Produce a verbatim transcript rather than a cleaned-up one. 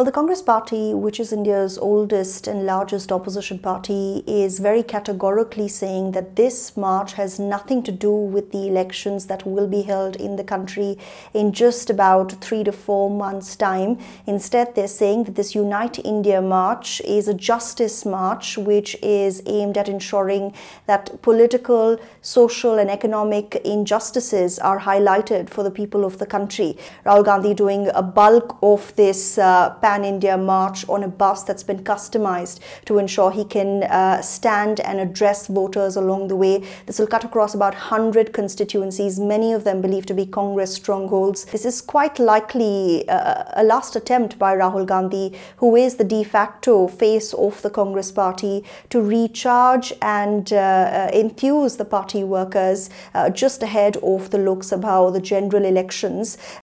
Well, the Congress Party, which is India's oldest and largest opposition party, is very categorically saying that this march has nothing to do with the elections that will be held in the country in just about three to four months' time. Instead, they're saying that this Unite India march is a justice march, which is aimed at ensuring that political, social and economic injustices are highlighted for the people of the country. Rahul Gandhi doing a bulk of this uh, Pan-India march on a bus that's been customized to ensure he can uh, stand and address voters along the way. This will cut across about one hundred constituencies, many of them believed to be Congress strongholds. This is quite likely uh, a last attempt by Rahul Gandhi, who is the de facto face of the Congress party, to recharge and uh, enthuse the party workers uh, just ahead of the Lok Sabha or the general elections.